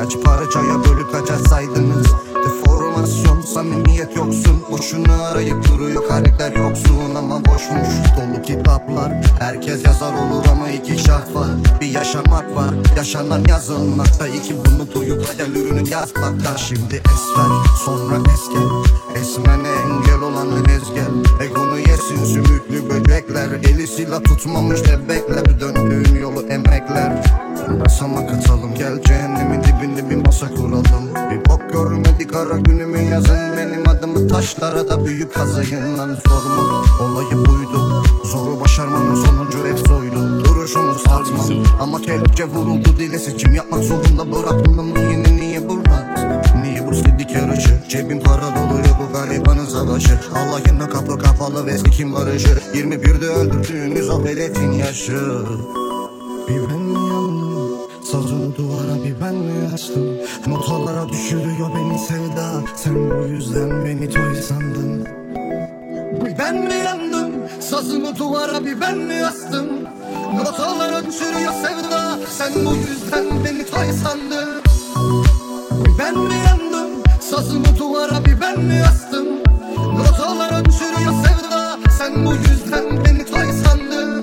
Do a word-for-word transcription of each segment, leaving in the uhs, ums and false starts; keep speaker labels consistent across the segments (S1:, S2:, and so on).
S1: Kaç parçaya bölüp kaça saydınız? Deformasyon, samimiyet yoksun. Boşuna arayıp duruyor karakter yoksun ama boşmuş. Dolu kitaplar, herkes yazar olur ama iki şart var. Bir yaşamak var, yaşanan yazılmakta. İki bunu duyup hayal ürünü yazmakta. Şimdi esver, sonra eskel. Esmene engel olanı ezgel. Egonu yesin sümüklü böcekler. Eli silah tutmamış bebekler. Döndüğün yolu emekler. Masama katalım, gel cehennemin dibinde bir masa kuralım. Bir bok görmedik ara günümü yazın. Benim adımı taşlara da büyük kazayın. Lan zor mu? Olayı buydu. Zoru başarmanın sonucu hep soydu. Duruşumu satmam ama kelepçe vuruldu dile. Seçim yapmak zorunda bıraktım. Yine niye burada? Niye bu sidik yarışı? Cebim para doluyor bu garibanın savaşı. Allah'ına kapı kapalı ve sikim barışı. yirmi birde öldürdüğünüz o veletin yaşı. Bir ben mi yandım? Sazını duvara bir ben mi açtım? Notalara düşürüyor beni sevda. Sen bu yüzden beni toy sandın. Bir ben mi yandım? Sazını duvara bir ben mi astım? Notalara düşürüyor sevda. Sen bu yüzden beni toy sandın. Bir ben mi yandım? Sazını duvara bir ben mi astım? Notalara düşürüyor sevda. Sen bu yüzden beni toy sandın.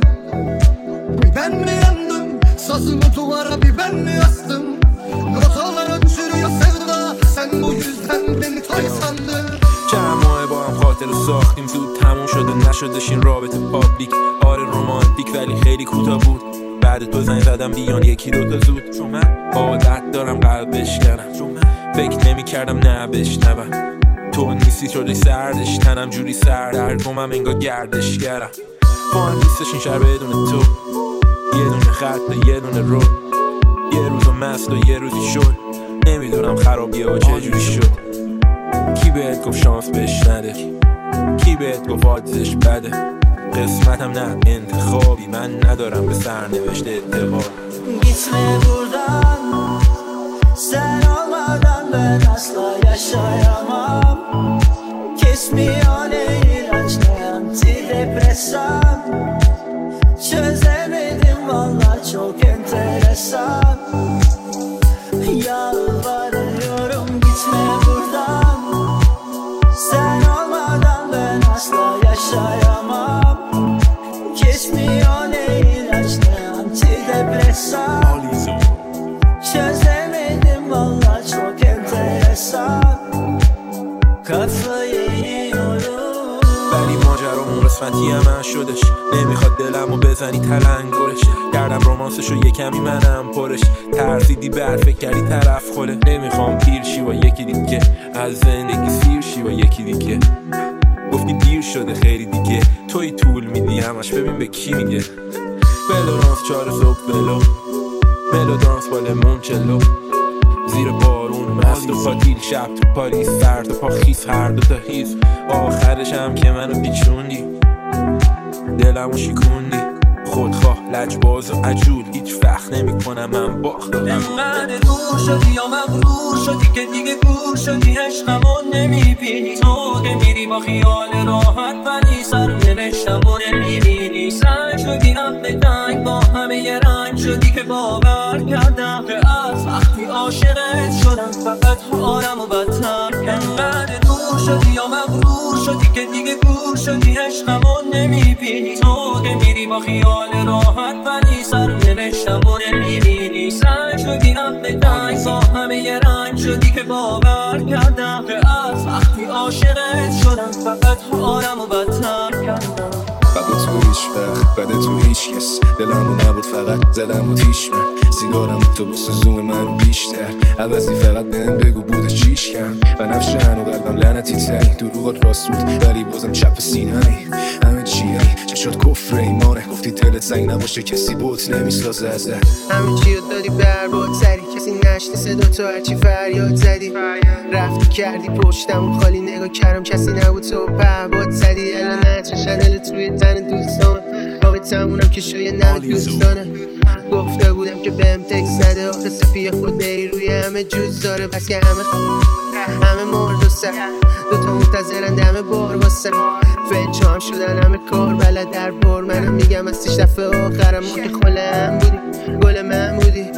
S1: Bir ben mi yandım? Sazını duvara bir ben mi astım? Notalara düşürüyor sevda. Sen bu yüzden beni toy sandın.
S2: چند ماه با هم خاطر ساختیم زود تموم شده نشدش این رابطه پابلیک آره رومانتیک ولی خیلی کوتاه بود بعد تو زنگ زدم بیان یکی دوتا زود چون من عادت دارم قلب بشکنم چون من فکر نمی کردم نه بشنوم تو نیستی شدی سردش تنم جوری سردرگمم انگار گردشگرم با هم نیستش این شهر بدون تو یه دونه خط یه دونه رو یه روز مست و یه روزی شد نمیدونم خرابیه ها چجوری شد کی بهت گفت شانس بهش نده کی بهت گفت آدزش بده قسمتم نه انتخابی من ندارم به سرنوشت اعتبار
S3: Gitme buradan sen olmadan ben asla yaşayamam Kesmiyor ne ilaç ne antidepresan Çözemedim valla çok enteresan Yalvarıyorum gitme buradan Sen olmadan ben asla yaşayamam Kesmiyor ne ilaç ne antidepresan Çözemedim valla çok enteresan Kafayı yiyorum
S2: ولی ماجرامون قسمتی من شدش نمیخواد دلمو بزنی تلنگرش کردم رومانسشو یه کمی منم پرش ترسیدی بر فکر کردی طرف خوله نمیخوام پیر شی و یکی دیگه از زندگی سیر شی و یکی دیگه گفتی دیر شده خیلی دیگه توی طول میدی همش ببین به کی میگه بلورانس چار صبح بلو ملودانس با لمونچلو زیر بارون مست و پاتیل شب تو پاریس سرد و پا خیس هر دو تا هیز آخرش هم که منو پیچوندی دلمو شکوندی خودخواه لجباز و عجول هیچ وقت نمی کنم من باختم
S3: انقدر دور شدی یا مغرور شدی که دیگه گور شدی عشقمو نمیبینی تو که میری با خیال راحت ولی سر نوشتم و نمیبینی سنگ شدی هم به تنگ با همه یه رنگ شدی که باور کردم که از وقتی عاشقت شدم فقط حالم و بدتر انقدر دور شدی یا مغرور شدی که دیگه گور شدی عشقمو نمیبینی تو که میری با خیال راحت ولی سر نوشتم و نمیبینی سنگ شدی هم به تنگ با همه یه رنگ شدی که باور کردم که از وقتی عاشقت شدم فقط حالم و بدتر کردم
S4: بده تو هیچ وقت بده تو هیچ کس دلمو نبود فقط زدم و تیش من سیگارم تو بس زوم من بیشتر عوضی فقط بهم بگو بوده چیش کن و نفش هنو قلبم لعنتی تری دروغات راست بود ولی بازم چپ سینه‌ای همه چیه چشات کفر ایمانه گفتی دلت زنگ نباشه کسی بوت نمیسازه ازت
S5: همه چی رو دادی برباد سری کسی نشته صدا تو هرچی فریاد زدی رفتی کردی پشتم خالی نگاه کردم کسی نبود تو پهباد زدی الان نترشن دلت روی تن دوستان باقی تمونم که شویه نمت دوستانه گفته بودم که بهم تکس زده آخه سفیه خود بری روی همه جوز داره بس که همه همه مرد و سر دوتا منتظرن دمه بار واسه فنچه هم شدن همه کار بلد در بار منم میگم از تیش دفعه آخرم ما که خاله هم بودی گل من بودی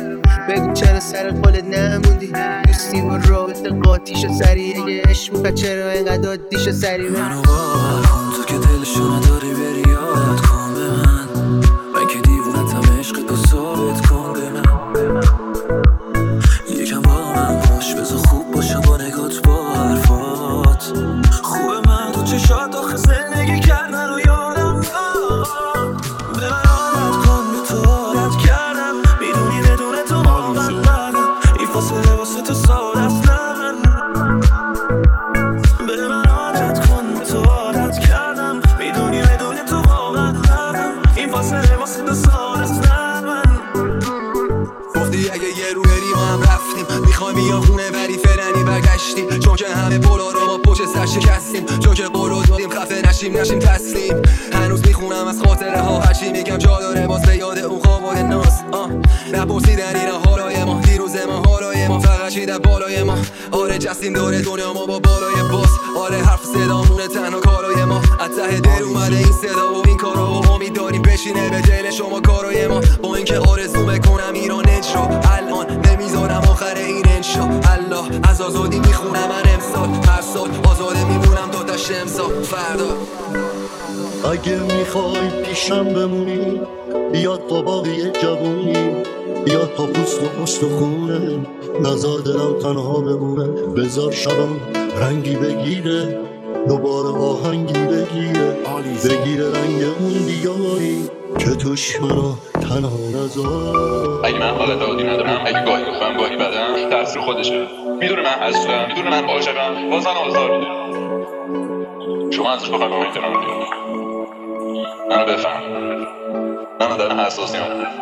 S5: بگو چرا سر خودت نموندی دوستی و رابطه قاطیشو سری اگه عشق میکنه چرا اینقدر عادیشو سری
S6: منو باور کن تو که دلشو نداری بری یاد کن به من من که دیوونتم عشق تو ثابت کن به من یکم با من باش بذار خوب باشم با نگات با حرفات خوبه من تو چشات آخه زندگی کردن و یادم به من عادت کن به تو عادت کردم میدونی بدون تو واقعا بدم این فاصله واسه تو ساده است به من عادت کن به تو عادت کردم میدونی بدون تو واقعا بدم این فاصله واسه تو ساده است
S7: گفتی اگه یه رو بری ما هم رفتیم میخوای بیا خونه ولی فرنی برگشتی چون که همه پلا رو ما پشت سر شکستیم چون که قولو دادیم خفه نشیم نشیم تسلیم هنوز میخونم از خاطره ها هرچی میگم جا داره باز به یاد اون خوابای ناز نپرسیدن اینا حالای ما دیروز ما حالای ما فقط شیده بالای ما آره جستیم داره دنیا ما با بالای باز آره حرف صدامونه تنها کارای ما از ته دل اومده این صدا و این کارا و امید داریم بشینه به دل شما کارای ما با اینکه آرزو میکنم ایران اجرا الان نمیذارم آخر این انشا الله از آزادی میخونم من امسال هر سال آزاده میمونم تا تا شمسا فردا
S8: اگه میخوای پیشم بمونی بیاد تا باقی جوونی بیاد تا پوست و پوست و خونه نزار دلم تنها بمونه بذار شبم رنگی بگیره دوباره آهنگی بگیره بگیره رنگ اون دیاری که توش منو تنها نزار
S9: اگه من حال دادی ندارم اگه گاهی بخوام گاهی بدم تقصیر خودشه میدونه من هستم میدونه من عاشقم باز من آزار میده شما ازش بخواه به من احترام میدونم منو بفهم من آدم حساسیم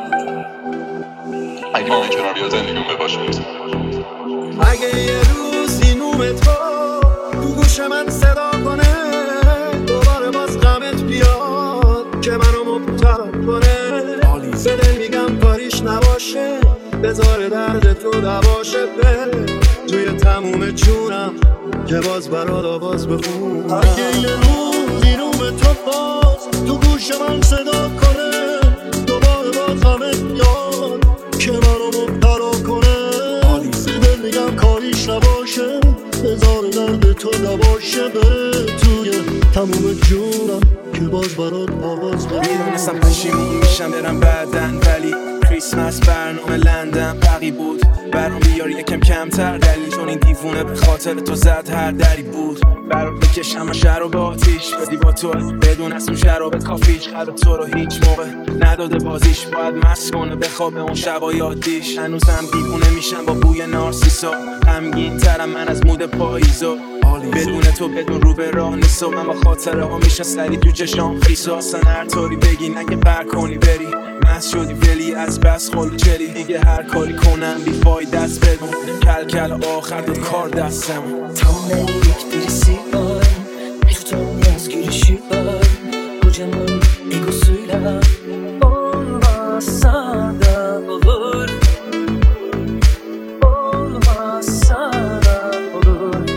S9: اگه ما احترام بیا زندگیم بباشه
S8: اگه یه روزی نوم تو تو گوش من صدا کنه دوباره باز غمت بیاد که منو مبتلا کنه به دل میگم کاریش نباشه بذار درد تو دواشه بره توی تموم جونم که باز برات آواز بخونم اگه یه روزی نوم تو باز تو گوش من صدا کنه دوباره باز غمت بیاد که منو مبتلا کنه به دل میگم کاریش نباشه بذار درد تو نباشه بره توی تموم جونم که باز برات آواز بخونم
S6: میدونستم پشیمون میشم برم بعدن ولی کریسمس برنامه لندن بقی بود برام بیار یکم کمتر دلیل چون این دیوونه به خاطر تو زد هر دری بود برات بکشم شراب آتیش بدی با تو بدون از اون شرابت کافیش قلب تو رو هیچ موقع نداده بازیش باید مست کنه بخوابه اون شبای عادیش هنوزم دیوونه میشم با بوی نارسیسا غمگین ترم من از مود پاییزا بدون تو بدون رو به راه نیسا من با خاطره ها میشه سری تو چشام خیسا اصلا هر طوری بگی نگه بر کنی بری مست شدی ولی از بس خالی چلی دیگه هر کاری کنم بی فایده است بدون کل کل آخر دو کار دستم
S3: Ta mig birisi var Tutulmaz gülüşü var Kocaman egosuyla Olmazsa da olur Olmazsa da olur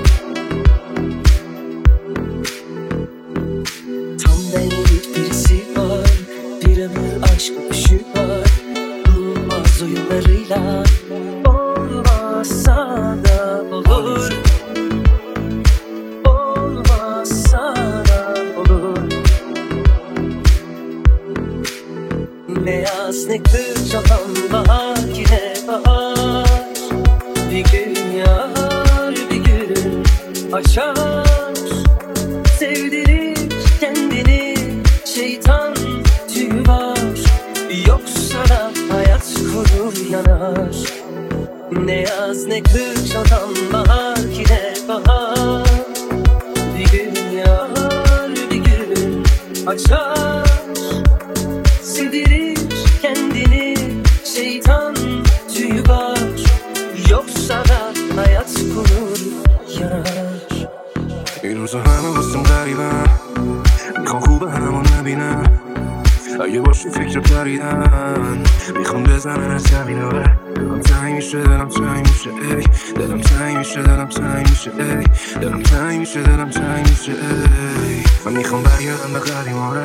S3: Tam benlik birisi var Bir ömür aşk öpüşü var Bulmaz oyunlarıyla Olmazsa da olur Olmazsa da olur Ne yaz ne kış alan bahar yine bahar Bir gün yağar bir gün açar Sevdirir kendini şeytan tüyü var Yoksa da hayat kurur yanar Ne yaz ne kış alan bahar yine bahar Bir gün yağar bir gün açar Sevdirir kendini şeytan tüyü var Yoksa da hayat kurur yanar
S6: این روزا همه واسم غریبم میخوام خوبه همو نبینم اگه باشی فکر پریدن میخوام بزنن از زمیناره دلم تنگ میشه دلم تنگ میشه ای دلم تنگ میشه دلم تنگ میشه ای دلم تنگ میشه دلم تنگ میشه ای من میخوام برگردم به قدیماره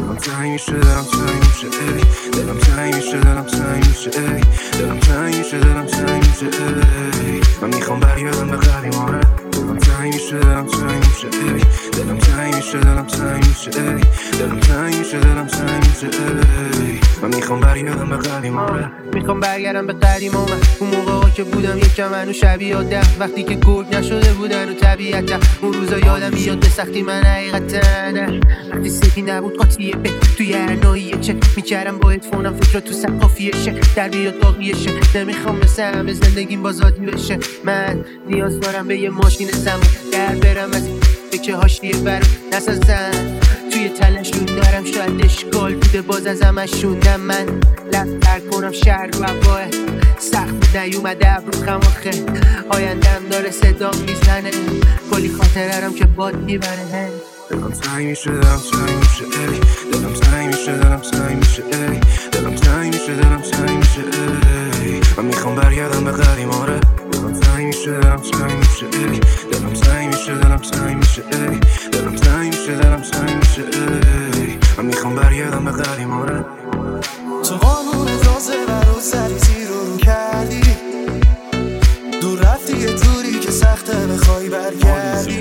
S6: دلم تنگ میشه دلم تنگ میشه ای دلم تنگ میشه دلم تنگ میشه ای دلم تنگ میشه دلم تنگ میشه ای من میخوام برگردم به قدیمانه دلم تنگ میشه دلم تنگ میشه ای دلم تنگ میشه دلم تنگ میشه ای دلم تنگ میشه دلم تنگ میشه ای من میخوام برگردم به قدیمانه
S5: میخوام برگردم به قدیمانه اون موقعا که بودم یکم منو شبیه آدم وقتی که گرگ نشده بودن و طبیعتا اون روزا یادم میاد به سختی من حقیقتا وقتی سفی نبود قاطیه به توی هر ناحیه چه میکردم با هدفونم فکر تو سر قافیه شه در بیاد باقیه شه نمیخوام مثل همه زندگیم بازادی بشه من نیاز دارم به یه ماشین زمان در برم از فکر هاشیه برم نس از زن توی تلشون دارم شاید اشکال بوده باز از همشونم من لب تر کنم شهر و هواه سخت نیومده ابرو خماخه آیندم داره صدا میزنه کلی خاطرم که باد میبره
S6: دلم تنگ میشه دلم تنگ میشه ای دلم تنگ میشه دلم تنگ میشه ای دلم تنگ میشه دلم تنگ میشه ای من میخوام برگردم به قدیمانه دلم تنگ میشه دلم تنگ میشه ای دلم تنگ میشه دلم تنگ میشه ای دلم تنگ میشه دلم تنگ میشه ای من میخوام برگردم به قدیمانه
S8: تو قانون تازه برو سری زیر رو کردی دور رفتی یه دوری که سخته بخوای برگردی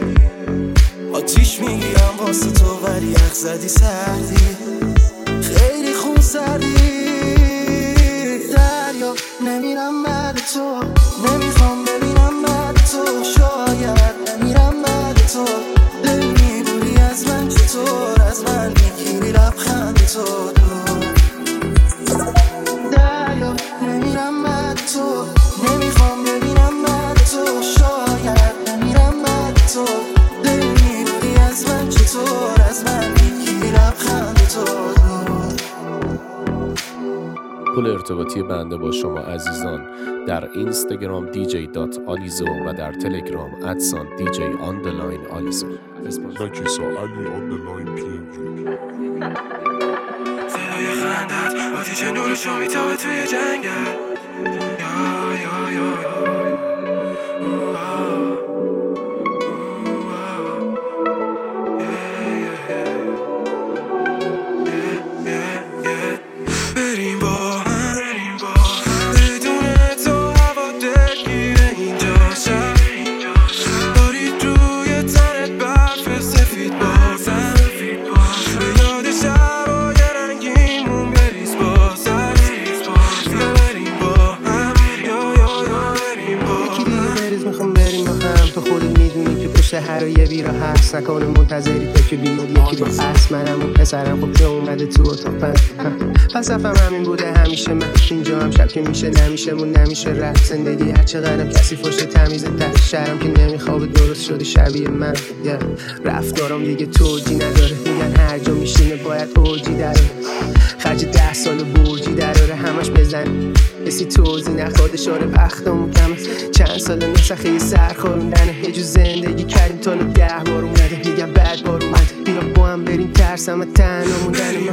S8: آتیش میگیرم واسه تو ولی یخ زدی سردی خیلی خون سردی دریا نمیرم بعد تو نمیخوام ببینم بعد تو شاید نمیرم بعد تو دل میبوری از من چطور از من میگیری لبخند تو دریا نمیرم بعد تو نمیخوام ببینم بعد تو شاید نمیرم بعد تو دل میبوری از من چطور از من میگیری لبخند تو
S10: پل ارتباطی بنده با شما عزیزان در اینستاگرام دی جی دات آلیزو و در تلگرام ادسان دی جی آندرلاین آلیزو
S11: نکیسا علی آندرلاین پی ام جی
S6: صدای خندت آتیش نورشو میتابه توی جنگل یا یا یا
S5: هر یه بیرا هست نکنه منتظری تو که بیاد یکی با هست منم و پسرم خب که اومده تو اتاق پس افم همین بوده همیشه من اینجا هم شب که میشه نمیشه مون نمیشه رفت زندگی هر چقدرم کسی فشت تمیز تر شهرم که نمیخوابه درست شده شبیه من yeah. رفتارم دیگه توجی نداره میگن هر جا میشینه باید اوجی داره خرج ده سال برجی دراره همش بزن کسی توضیح نخواده شاره وقتمون کمه چند سال نسخه سرخوروندنه یه جو زندگی کردیم تا ده بار اومده میگم بعد بار اومده بیا با هم بریم ترسم و تنها موندن من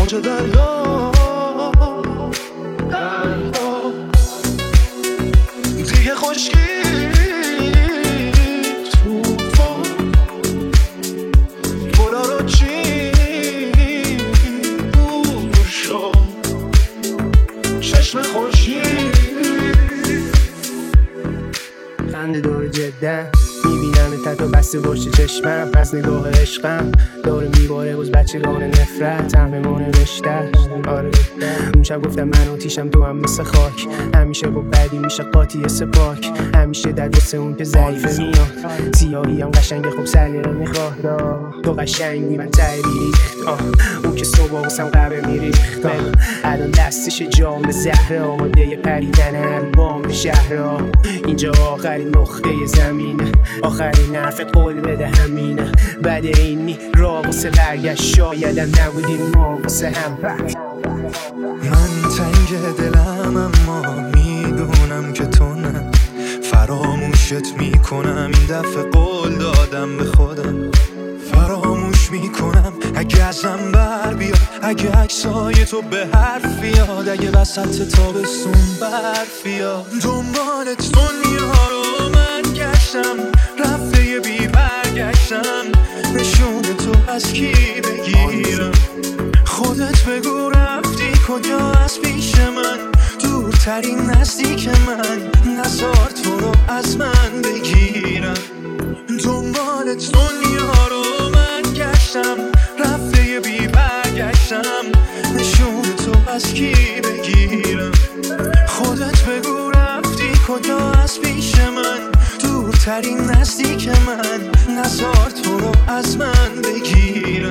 S8: موج دریا دریا دیگه خشکی توفان گلا رو چی دور شد چشم خوشی
S5: خنده دور جدن میبینم تتو بسته باشه چشمم پس نگاه عشقم داره میباره باز بچگان نفرت همه نوشته آره اون شب گفتم من آتیشم تو هم مثل خاک همیشه با بدی میشه قاطی سپاک همیشه در دست اون که ضعیفه میاد سیاهی هم قشنگه خب سلیقه میخواد تو قشنگی من تریخت اون که صبح واسم قبه میریخت الان دستش جام زهره آماده پریدن هر بام شهرها اینجا آخرین نقطه زمینه آخرین حرف قول بده همینه بعد اینی را واسه برگشت شایدم نبودیم ما واسه هم بر
S8: من تنگ دلم اما میدونم که تو نه فراموشت میکنم این دفعه قول دادم به خودم فراموش میکنم اگه ازم بر بیاد اگه عکسای تو به حرف بیاد اگه وسط تابستون برف بیاد دنبالت دنیا رو من گشتم رفته یه بی برگشتم نشون تو از کی بگیرم خودت بگو رفتی کجا از پیش من دورترین نزدیک من نزار تو رو از من بگیرم دنبالت دنیا رو من گشتم رفته یه بی برگشتم نشون تو از کی بگیرم خودت بگو رفتی کجا از پیش من دورترین نزدیک من نزار تو رو از من بگیرم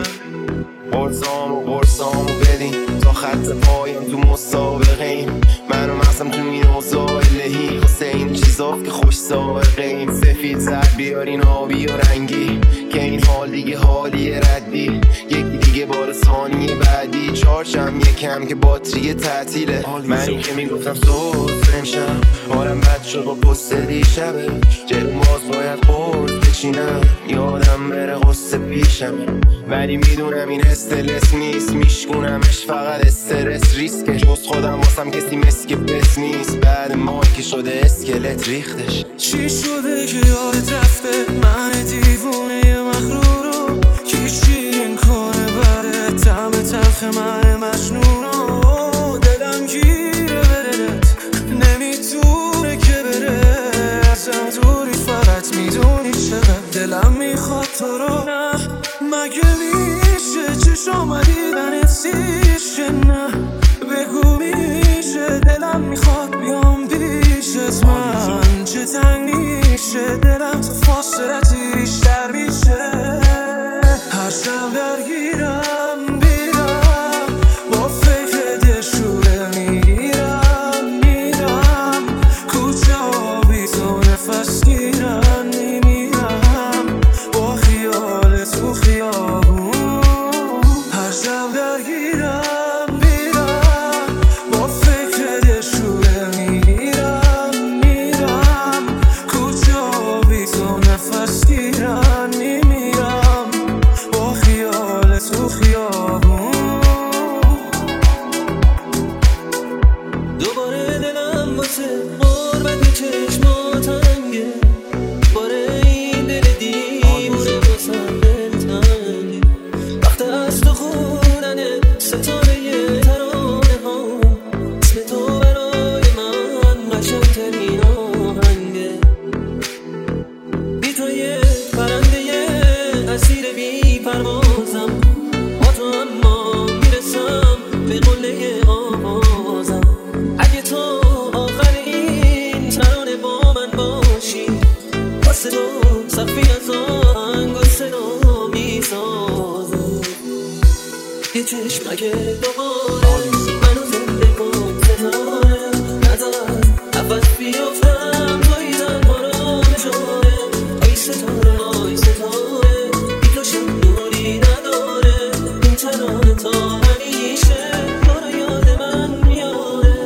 S12: قرصام و قرصامو بدین تا خط پایم تو مسابقین من و مغزم تو این اوضاع الهی واسه این چیزا که خوش سابقین سفید زرد بیارین آبی و رنگی که این حال دیگه حالی ردی یکی دیگه بار ثانیه بعدی چارچم یکم که باتری تعطیله من این که میگفتم سوز نمیشم حالم بد شد با پست دیشبه جلوم باز باید قرص بچینم یادم بره قصه پیشم ولی میدونم این استرس نیست میشکونمش فقط استرس ریسکه جز خودم واسم کسی مسک بس نیست بعد مای که شده اسکلت ریختش
S3: چی شده که یادت رفته من دیوونه مغرورو کی شیرین کنه بره طعم تلخ من مجنونو دلم گیره بدنت نمیتونه که بره ازم دوری فقط میدونی چقدر دلم میخواد تو رو نه مگه میشه چشم دیدنت سیشه نه بگو میشه دلم میخواد بیام پیشت من چه تنگ میشه دلم تو فاصلتی بیشتر میشه هر شب درگیرم بیرم با فکر دشوره میرم میرم کجا بی تو نفس گیرم میمیرم با خیال تو خیابون هر شب درگیرم بیرم با فکر دشوره میرم میرم کجا بی تو نفس گیرم میمیرم با خیال تو خیابون دوباره دلم واسه قربت چشما تنگه باره این دل دیوونه واسم دلتنگه وقت از تو خوندن ستاره ترانه ها اسم تو برای من قشنگترین آهنگه بی تو یه پرنده اسیر بی پروازم با تو اما میرسم به قله آوازم اگه تو آخر این ترانه با من باشی واسه تو صفی از آهنگ و صدا میسازم یه چشمک دوباره منو زنده کن ستاره نزار نفس بیافتم پاییدم بارا بشاره آی ستاره آی ستاره بی تو شب دوری نداره این ترانه تا همیشه بارا یاد من میاره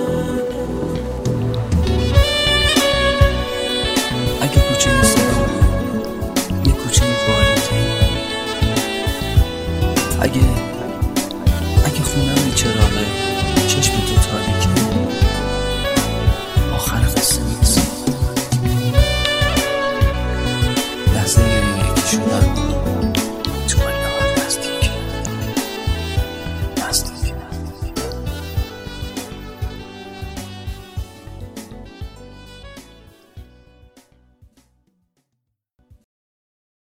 S3: اگه کوچه سرم یه کوچه باریکه اگه اگه خونم
S13: چراغه چشم تو تاریکه